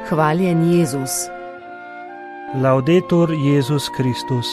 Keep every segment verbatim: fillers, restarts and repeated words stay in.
Hvaljen Jezus. Laudetur Jezus Kristus.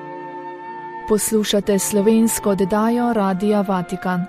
Poslušate slovensko oddajo Radia Vatikan.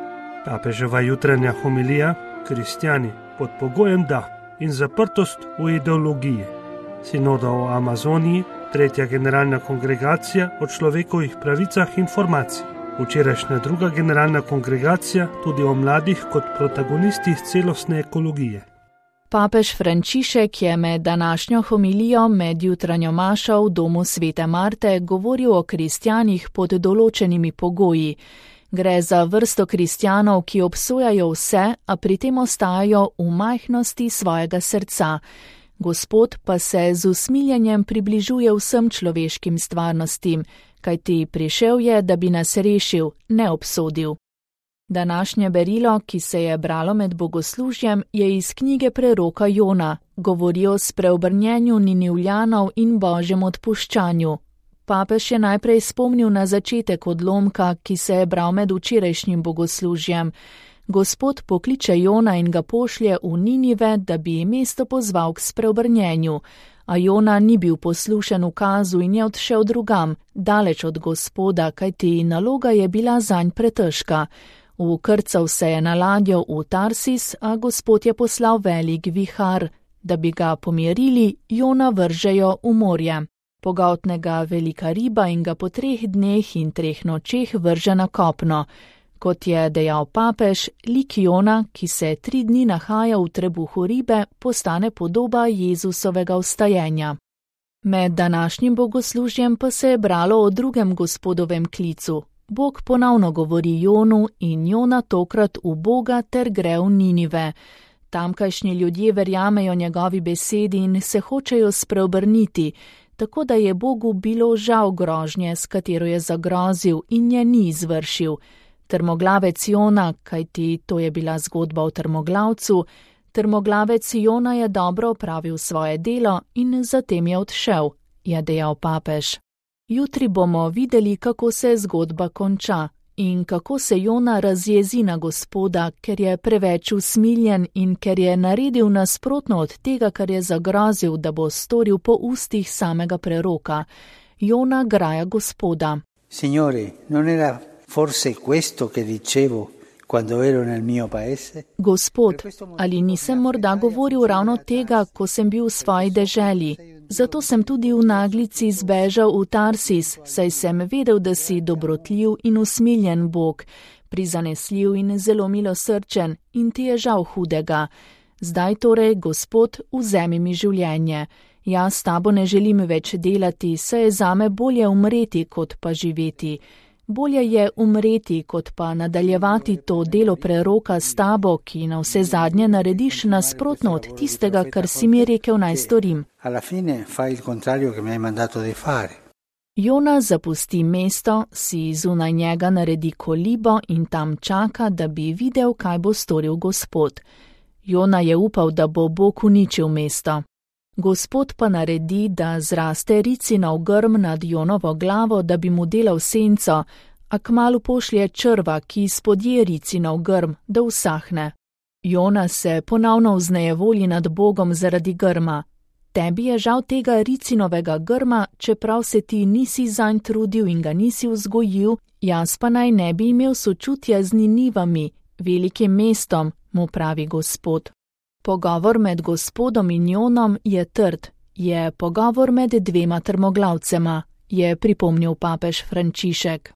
Papeževa jutranja homilija, kristjani pod pogojem da in zaprtost v ideologiji. Sinoda o Amazoniji, tretja generalna kongregacija o človekovih pravicah in formacij. Včerajšnja druga generalna kongregacija tudi o mladih kot protagonistih celostne ekologije. Papež Frančišek je med današnjo homilijo med jutranjo mašo v domu Svete Marte govoril o kristjanih pod določenimi pogoji. Gre za vrsto kristjanov, ki obsojajo vse, a pri tem ostajajo v majhnosti svojega srca. Gospod pa se z usmiljenjem približuje vsem človeškim stvarnostim, kajti prišel je, da bi nas rešil, ne obsodil. Današnje berilo, ki se je bralo med bogoslužjem, je iz knjige preroka Jona, govori o spreobrnjenju Ninivljanov in Božjem odpuščanju. Papež je najprej spomnil na začetek odlomka, ki se je bral med včerajšnjim bogoslužjem. Gospod pokliče Jona in ga pošlje v Ninive, da bi mesto pozval k spreobrnjenju, a Jona ni bil poslušen ukazu in je odšel drugam, daleč od Gospoda, kajti naloga je bila zanj pretežka. Vkrcal se je na ladjo v Tarsis, a Gospod je poslal velik vihar. Da bi ga pomirili, Jona vržejo v morje. Pogoltne ga velika riba in ga po treh dneh in treh nočeh vrže na kopno. Kot je dejal papež, lik Jona, ki se tri dni nahaja v trebuhu ribe, postane podoba Jezusovega vstajenja. Med današnjim bogoslužjem pa se je bralo o drugem Gospodovem klicu. Bog ponovno govori Jonu in Jona tokrat v Boga ter gre v Ninive. Tamkajšnji ljudje verjamejo njegovi besedi in se hočejo spreobrniti, tako da je Bogu bilo žal grožnje, s katero je zagrozil in je ni izvršil. Trmoglavec Jona, kajti to je bila zgodba o trmoglavcu, trmoglavec Jona je dobro opravil svoje delo in zatem je odšel, je dejal papež. Jutri bomo videli, kako se zgodba konča in kako se Jona razjezi na Gospoda, ker je preveč usmiljen in ker je naredil nasprotno od tega, kar je zagrozil, da bo storil po ustih samega preroka. Jona graja Gospoda. Signore, non era forse questo che dicevo quando ero nel mio paese? Gospod, ali nisem morda govoril ravno tega, ko sem bil v svoji deželi? Zato sem tudi v naglici zbežal v Tarsis, saj sem vedel, da si dobrotljiv in usmiljen Bog, prizanesljiv in zelo milosrčen in ti je žal hudega. Zdaj torej, Gospod, vzemi mi življenje. Jaz s tabo ne želim več delati, saj je zame bolje umreti, kot pa živeti. Bolje je umreti, kot pa nadaljevati to delo preroka s tabo, ki na vse zadnje narediš nasprotno od tistega, kar si mi rekel naj storim. Jona zapusti mesto, si zunaj njega naredi kolibo in tam čaka, da bi videl, kaj bo storil Gospod. Jona je upal, da bo Bog uničil mesto. Gospod pa naredi, da zraste ricinov grm nad Jonovo glavo, da bi mu delal senco, a kmalu pošlje črva, ki spodje ricinov grm, da usahne. Jona se ponovno vznejevoli nad Bogom zaradi grma. Tebi je žal tega ricinovega grma, čeprav se ti nisi zanj trudil in ga nisi vzgojil, jaz pa naj ne bi imel sočutja z Ninivami, velikim mestom, mu pravi Gospod. Pogovor med Gospodom in Jonom je trd, je pogovor med dvema trmoglavcema, je pripomnil papež Frančišek.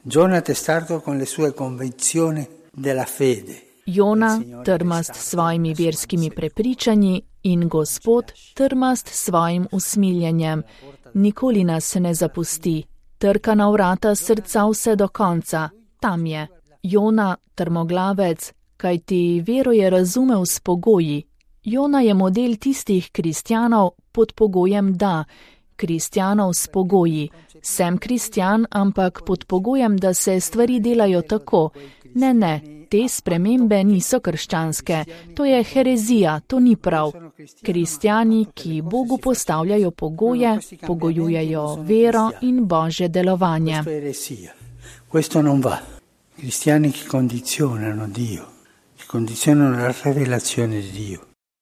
Jona trmast s svojimi verskimi prepričanji in Gospod trmast s svojim usmiljenjem. Nikoli nas ne zapusti, trka na vrata srca vse do konca, tam je. Jona, trmoglavec, kajti vero je razumel s pogoji. Jona je model tistih kristjanov pod pogojem da, kristjanov s pogoji. Sem kristjan, ampak pod pogojem, da se stvari delajo tako. Ne, ne, te spremembe niso krščanske, to je herezija, to ni prav. Kristjani, ki Bogu postavljajo pogoje, pogojujejo vero in Božje delovanje. Questo non va. Cristiani che condizionano Dio, che condizionano la rivelazione di Dio.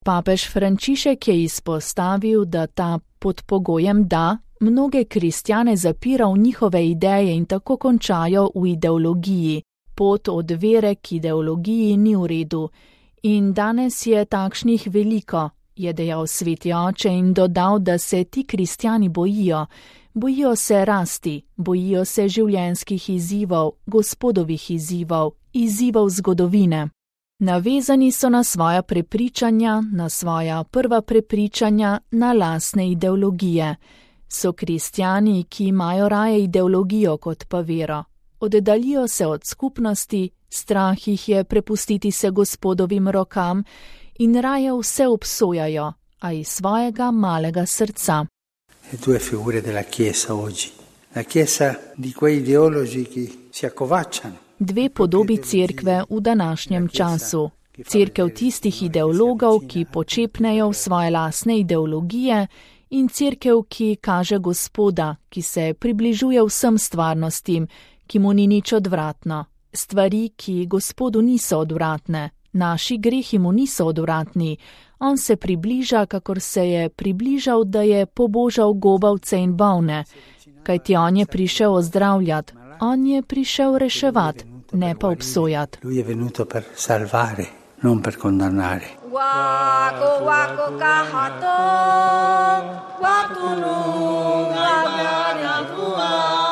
Papež Frančišek je izpostavil, da ta pod pogojem da mnoge kristjane zapira v njihove ideje in tako končajo v ideologiji. Pot od vere k ideologiji ni v redu. In danes je takšnih veliko, je dejal sveti oče in dodal, da se ti kristjani bojijo. Bojijo se rasti, bojijo se življenjskih izzivov, gospodovih izzivov, izzivov zgodovine. Navezani so na svoja prepričanja, na svoja prva prepričanja, na lastne ideologije. So kristjani, ki imajo raje ideologijo kot pa vero. Oddaljijo se od skupnosti, strah jih je prepustiti se gospodovim rokam in raje vse obsojajo, a iz svojega malega srca. Le due figure della Chiesa oggi. La Chiesa di quei ideologi che si accovacciano. Dve podobi cerkve v današnjem času. Cerkev tistih ideologov, ki počepnejo v svoje lastne ideologije, in cerkev, ki kaže Gospoda, ki se približuje vsem stvarnostim, ki mu ni nič odvratno. Stvari, ki Gospodu niso odvratne. Naši grehi mu niso odvratni. On se približa, kakor se je približal, da je pobožal gobavce in bolne. Kajti on je prišel ozdravljati, on je prišel reševati, ne pa obsojati. Lui je venuto per salvare, non per condannare. Wako wako kahato, wakunu gabanya tua.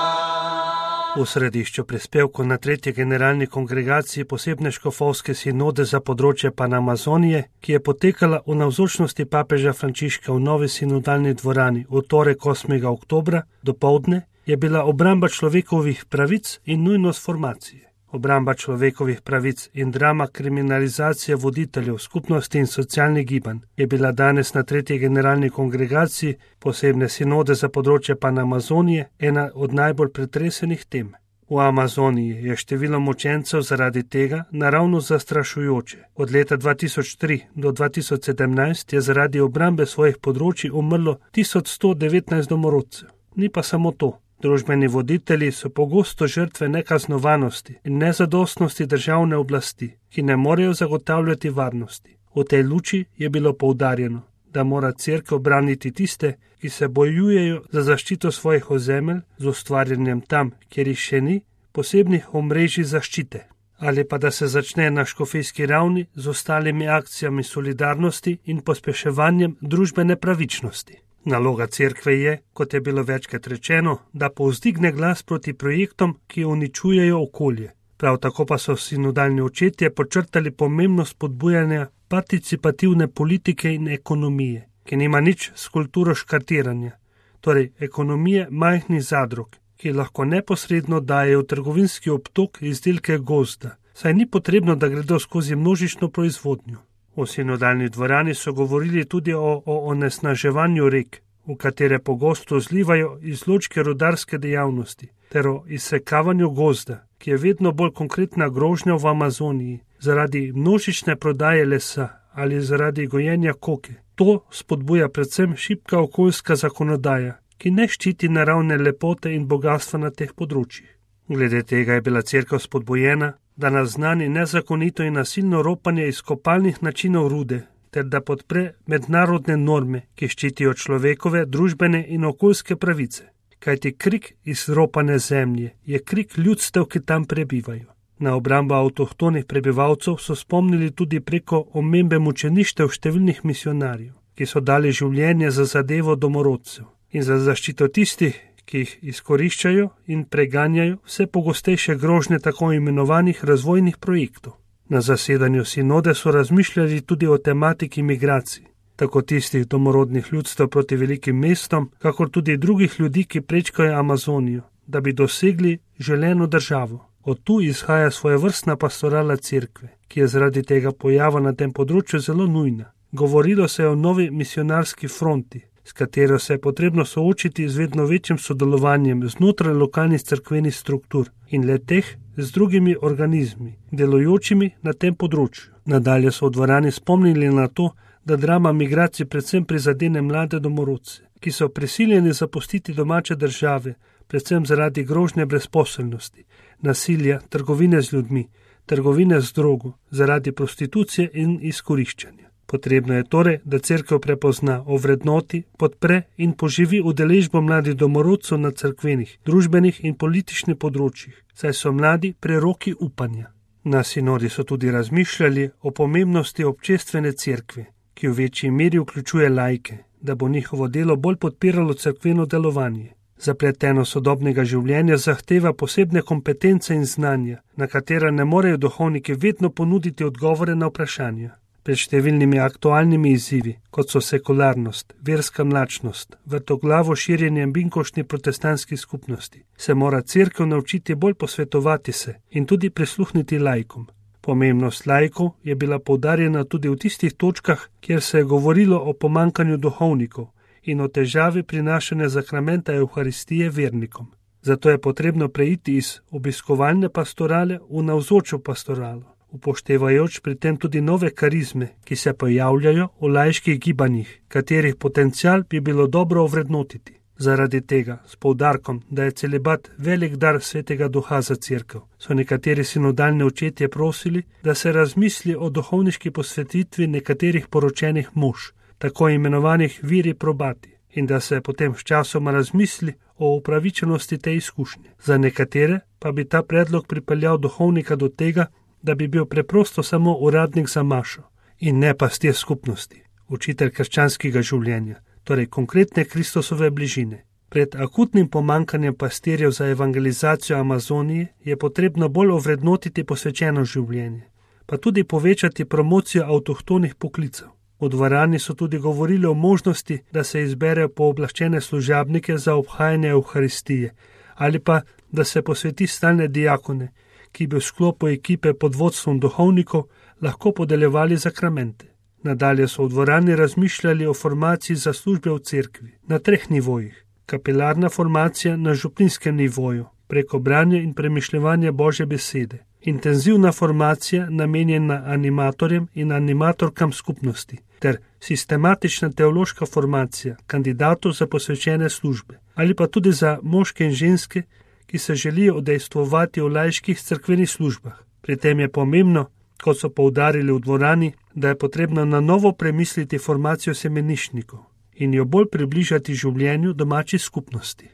V središču prispevku na tretji generalni kongregaciji posebne škofovske sinode za področje Panamazonije, ki je potekala v navzočnosti papeža Frančiška v novi sinodalni dvorani v torek osmega oktobra dopoldne, je bila obramba človekovih pravic in nujnost formacije. Obramba človekovih pravic in drama kriminalizacije voditeljev skupnosti in socialnih gibanj je bila danes na tretji generalni kongregaciji posebne sinode za področje Panamazonije ena od najbolj pretresenih tem. V Amazoniji je število mučencev zaradi tega naravno zastrašujoče. Od leta dva tisoč tri do dva tisoč sedemnajst je zaradi obrambe svojih področij umrlo tisoč sto devetnajst domorodcev. Ni pa samo to. Družbeni voditelji so pogosto žrtve nekaznovanosti in nezadostnosti državne oblasti, ki ne morejo zagotavljati varnosti. V tej luči je bilo poudarjeno, da mora cerkev braniti tiste, ki se bojujejo za zaščito svojih ozemelj z ustvarjanjem tam, kjer jih še ni, posebnih omrežij zaščite. Ali pa da se začne na škofijski ravni z ostalimi akcijami solidarnosti in pospeševanjem družbene pravičnosti. Naloga cerkve je, kot je bilo večkrat rečeno, da povzdigne glas proti projektom, ki uničujejo okolje. Prav tako pa so sinodalni očetje počrtali pomembnost podbujanja participativne politike in ekonomije, ki nima nič s kulturo škartiranja, torej ekonomije majhnih zadrug, ki lahko neposredno dajejo trgovinski obtok izdelke gozda, saj ni potrebno, da gredo skozi množično proizvodnjo. V sinodalni dvorani so govorili tudi o, o onesnaževanju rek, v katere pogosto zlivajo izločke rudarske dejavnosti, ter o izsekavanju gozda, ki je vedno bolj konkretna grožnja v Amazoniji, zaradi množične prodaje lesa ali zaradi gojenja koke. To spodbuja predvsem šibka okoljska zakonodaja, ki ne ščiti naravne lepote in bogatstva na teh področjih. Glede tega je bila cerkev spodbujena, da naznani nezakonito in nasilno ropanje izkopalnih načinov rude, ter da podpre mednarodne norme, ki ščitijo človekove, družbene in okoljske pravice. Kajti krik izropane zemlje je krik ljudstev, ki tam prebivajo. Na obrambo avtohtonih prebivalcev so spomnili tudi preko omembe mučeništev številnih misionarjev, ki so dali življenje za zadevo domorodcev in za zaščito tistih, ki jih izkoriščajo in preganjajo vse pogostejše grožnje tako imenovanih razvojnih projektov. Na zasedanju sinode so razmišljali tudi o tematiki migracij, tako tistih domorodnih ljudstev proti velikim mestom, kakor tudi drugih ljudi, ki prečkajo Amazonijo, da bi dosegli želeno državo. Od tu izhaja svojevrstna pastorala cerkve, ki je zaradi tega pojava na tem področju zelo nujna. Govorilo se je o novi misionarski fronti, s katero se je potrebno soočiti z vedno večjim sodelovanjem znotraj lokalnih cerkvenih struktur in le-teh z drugimi organizmi, delujočimi na tem področju. Nadalje so v dvorani spomnili na to, da drama migracij predvsem prizadene mlade domorodce, ki so prisiljeni zapustiti domače države, predvsem zaradi grožnje brezposelnosti, nasilja, trgovine z ljudmi, trgovine z drogo, zaradi prostitucije in izkoriščanja. Potrebno je torej, da cerkev prepozna, ovrednoti, podpre in poživi udeležbo mladih domorodcev na cerkvenih, družbenih in političnih področjih, saj so mladi preroki upanja. Na sinodi so tudi razmišljali o pomembnosti občestvene cerkve, ki v večji meri vključuje laike, da bo njihovo delo bolj podpiralo cerkveno delovanje. Zapletenost sodobnega življenja zahteva posebne kompetence in znanja, na katera ne morejo duhovniki vedno ponuditi odgovore na vprašanja. Pred številnimi aktualnimi izzivi, kot so sekularnost, verska mlačnost, vrtoglavo širjenje binkoštnih protestantskih skupnosti, se mora cerkev naučiti bolj posvetovati se in tudi prisluhniti laikom. Pomembnost laikov je bila poudarjena tudi v tistih točkah, kjer se je govorilo o pomankanju duhovnikov in o težavi prinašanja zakramenta Evharistije vernikom. Zato je potrebno preiti iz obiskovalne pastorale v navzočo pastoralo, upoštevajoč pri tem tudi nove karizme, ki se pojavljajo v laiških gibanjih, katerih potencial bi bilo dobro ovrednotiti. Zaradi tega, s poudarkom, da je celibat velik dar Svetega Duha za cerkev, so nekateri sinodalni očetje prosili, da se razmisli o duhovniški posvetitvi nekaterih poročenih mož, tako imenovanih viri probati, in da se potem sčasoma razmisli o upravičenosti te izkušnje. Za nekatere pa bi ta predlog pripeljal duhovnika do tega, da bi bil preprosto samo uradnik za mašo in ne pastir skupnosti, učitelj krščanskega življenja, torej konkretne Kristusove bližine. Pred akutnim pomankanjem pastirjev za evangelizacijo Amazonije je potrebno bolj ovrednotiti posvečeno življenje, pa tudi povečati promocijo avtohtonih poklicev. V dvorani so tudi govorili o možnosti, da se izberejo pooblaščene služabnike za obhajanje Evharistije ali pa da se posveti stalne diakone, ki bi v sklopu ekipe pod vodstvom duhovnikov lahko podeljevali zakramente. Nadalje so v dvorani razmišljali o formaciji za službe v cerkvi na treh nivojih. Kapelarna formacija na župninskem nivoju, preko branja in premišljevanja Božje besede. Intenzivna formacija namenjena animatorjem in animatorkam skupnosti, ter sistematična teološka formacija kandidatov za posvečene službe, ali pa tudi za moške in ženske, ki se želijo udejstvovati v laiških cerkvenih službah. Pri tem je pomembno, kot so poudarili v dvorani, da je potrebno na novo premisliti formacijo semeniščnikov in jo bolj približati življenju domačih skupnosti.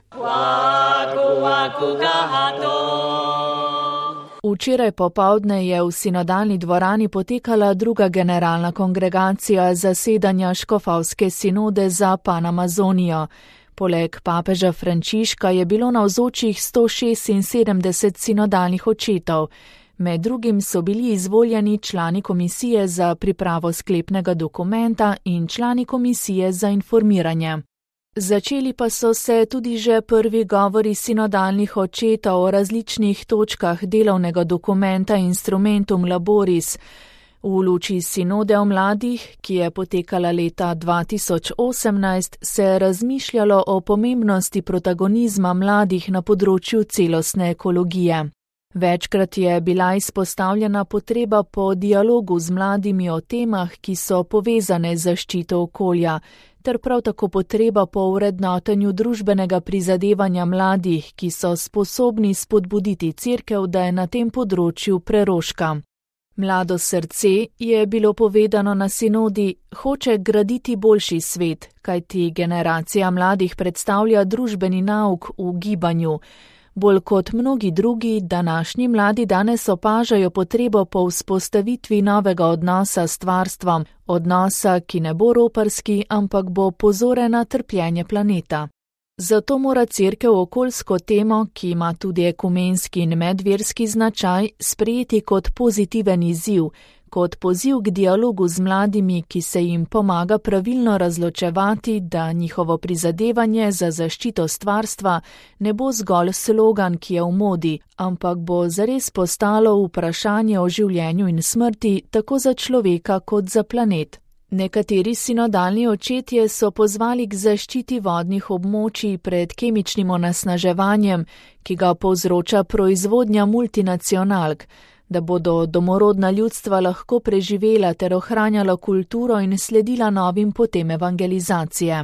Včeraj popoldne je v sinodalni dvorani potekala druga generalna kongregacija zasedanja Škofovske sinode za Panamazonijo. Poleg papeža Frančiška je bilo navzočih sto šestinsedemdeset sinodalnih očetov. Med drugim so bili izvoljeni člani komisije za pripravo sklepnega dokumenta in člani komisije za informiranje. Začeli pa so se tudi že prvi govori sinodalnih očetov o različnih točkah delovnega dokumenta Instrumentum Laboris. V luči sinode o mladih, ki je potekala leta dva tisoč osemnajst, se je razmišljalo o pomembnosti protagonizma mladih na področju celostne ekologije. Večkrat je bila izpostavljena potreba po dialogu z mladimi o temah, ki so povezane z zaščito okolja, ter prav tako potreba po vrednotenju družbenega prizadevanja mladih, ki so sposobni spodbuditi cerkev, da je na tem področju preroška. Mlado srce, je bilo povedano na sinodi, hoče graditi boljši svet, kajti generacija mladih predstavlja družbeni nauk v gibanju. Bolj kot mnogi drugi, današnji mladi danes opažajo potrebo po vzpostavitvi novega odnosa s stvarstvom, odnosa, ki ne bo roparski, ampak bo pozoren na trpljenje planeta. Zato mora cerkev okoljsko temo, ki ima tudi ekumenski in medverski značaj, sprejeti kot pozitiven izziv, kot poziv k dialogu z mladimi, ki se jim pomaga pravilno razločevati, da njihovo prizadevanje za zaščito stvarstva ne bo zgolj slogan, ki je v modi, ampak bo zares postalo vprašanje o življenju in smrti tako za človeka kot za planet. Nekateri sinodalni očetje so pozvali k zaščiti vodnih območij pred kemičnim onesnaževanjem, ki ga povzroča proizvodnja multinacionalk, da bodo domorodna ljudstva lahko preživela ter ohranjala kulturo in sledila novim potem evangelizacije.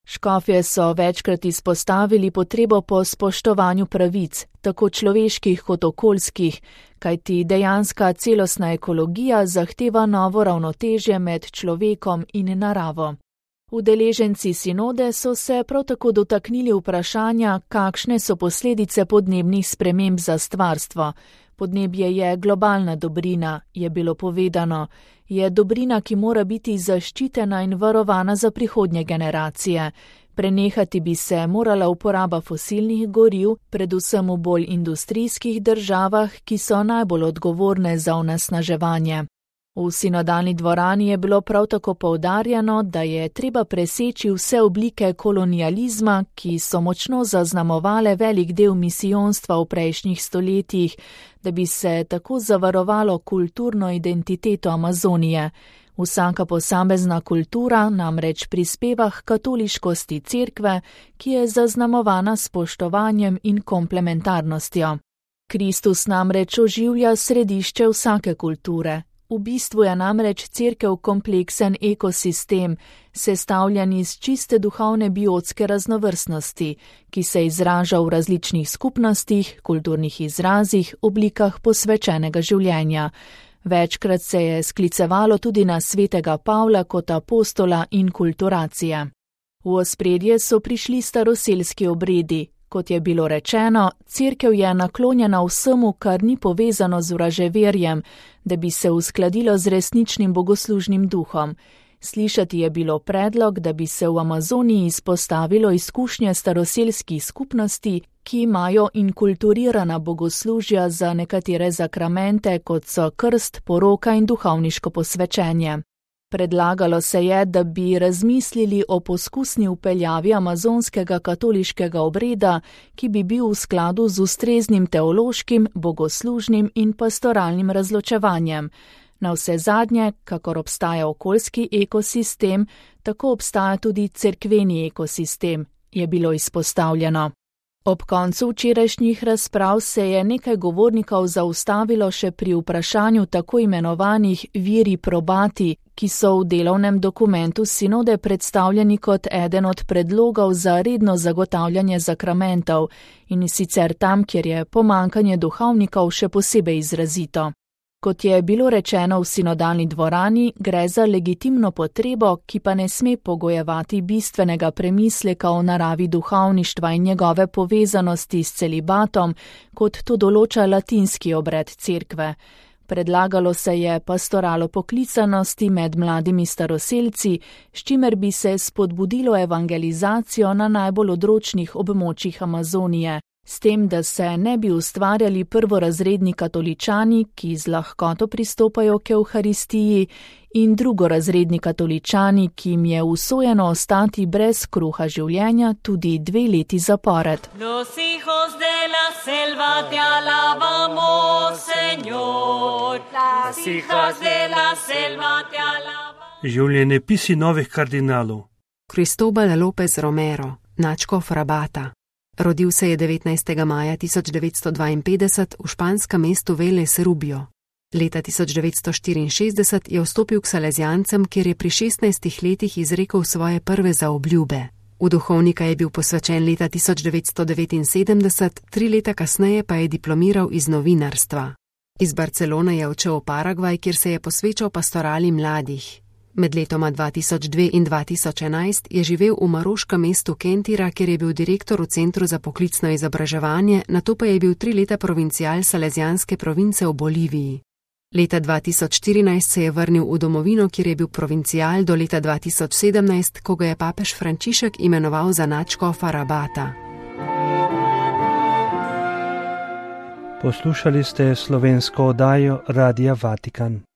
Škofje so večkrat izpostavili potrebo po spoštovanju pravic, tako človeških kot okoljskih, kajti dejanska celostna ekologija zahteva novo ravnotežje med človekom in naravo. Udeleženci sinode so se prav tako dotaknili vprašanja, kakšne so posledice podnebnih sprememb za stvarstvo. Podnebje je globalna dobrina, je bilo povedano. Je dobrina, ki mora biti zaščitena in varovana za prihodnje generacije. Prenehati bi se morala uporaba fosilnih goriv, predvsem v bolj industrijskih državah, ki so najbolj odgovorne za onesnaževanje. V sinodalni dvorani je bilo prav tako poudarjeno, da je treba preseči vse oblike kolonializma, ki so močno zaznamovale velik del misijonstva v prejšnjih stoletjih, da bi se tako zavarovalo kulturno identiteto Amazonije. Vsaka posamezna kultura namreč prispeva k katoliškosti cerkve, ki je zaznamovana s spoštovanjem in komplementarnostjo. Kristus namreč oživlja središče vsake kulture. V bistvu je namreč cerkev kompleksen ekosistem, sestavljen iz čiste duhovne biotske raznovrstnosti, ki se izraža v različnih skupnostih, kulturnih izrazih, oblikah posvečenega življenja. Večkrat se je sklicevalo tudi na svetega Pavla kot apostola in kulturacije. V ospredje so prišli staroselski obredi. Kot je bilo rečeno, cerkev je naklonjena vsemu, kar ni povezano z vraževerjem, da bi se uskladilo z resničnim bogoslužnim duhom. Slišati je bilo predlog, da bi se v Amazoniji izpostavilo izkušnje staroselskih skupnosti, ki imajo inkulturirana bogoslužja za nekatere zakramente, kot so krst, poroka in duhovniško posvečenje. Predlagalo se je, da bi razmislili o poskusni vpeljavi amazonskega katoliškega obreda, ki bi bil v skladu z ustreznim teološkim, bogoslužnim in pastoralnim razločevanjem. Navsezadnje, kakor obstaja okoljski ekosistem, tako obstaja tudi cerkveni ekosistem, je bilo izpostavljeno. Ob koncu včerajšnjih razprav se je nekaj govornikov zaustavilo še pri vprašanju tako imenovanih viri probati, ki so v delovnem dokumentu sinode predstavljeni kot eden od predlogov za redno zagotavljanje zakramentov, in sicer tam, kjer je pomanjkanje duhovnikov še posebej izrazito. Kot je bilo rečeno v sinodalni dvorani, gre za legitimno potrebo, ki pa ne sme pogojevati bistvenega premisleka o naravi duhovništva in njegove povezanosti s celibatom, kot to določa latinski obred cerkve. Predlagalo se je pastoralo poklicanosti med mladimi staroselci, s čimer bi se spodbudilo evangelizacijo na najbolj odročnih območjih Amazonije. S tem, da se ne bi ustvarjali prvorazredni katoličani, ki z lahkoto pristopajo k Evharistiji, in drugorazredni katoličani, ki jim je usojeno ostati brez kruha življenja tudi dve leti zapored. Los hijos de la selva te alabamos, Señor. Las hijas de la selva te alabamos. Življenjepisi novih kardinalov. Cristóbal López Romero, nadškof Rabata. Rodil se je devetnajstega maja tisoč devetsto dvainpetdeset v španskem mestu Vélez Rubio. Leta tisoč devetsto štiriinšestdeset je vstopil k salezijancem, kjer je pri šestnajstih letih izrekel svoje prve zaobljube. V duhovnika je bil posvečen leta tisoč devetsto devetinsedemdeset, tri leta kasneje pa je diplomiral iz novinarstva. Iz Barcelone je odšel v Paragvaj, kjer se je posvečal pastorali mladih. Med letoma dva tisoč dve in dva tisoč enajst je živel v maroškem mestu Kentira, kjer je bil direktor v Centru za poklicno izobraževanje, nato pa je bil tri leta provincial Salezijanske province v Boliviji. Leta dva tisoč štirinajst se je vrnil v domovino, kjer je bil provincial do leta dva tisoč sedemnajst, ko ga je papež Frančišek imenoval za nadškofa Rabata. Poslušali ste slovensko oddajo Radia Vatikan.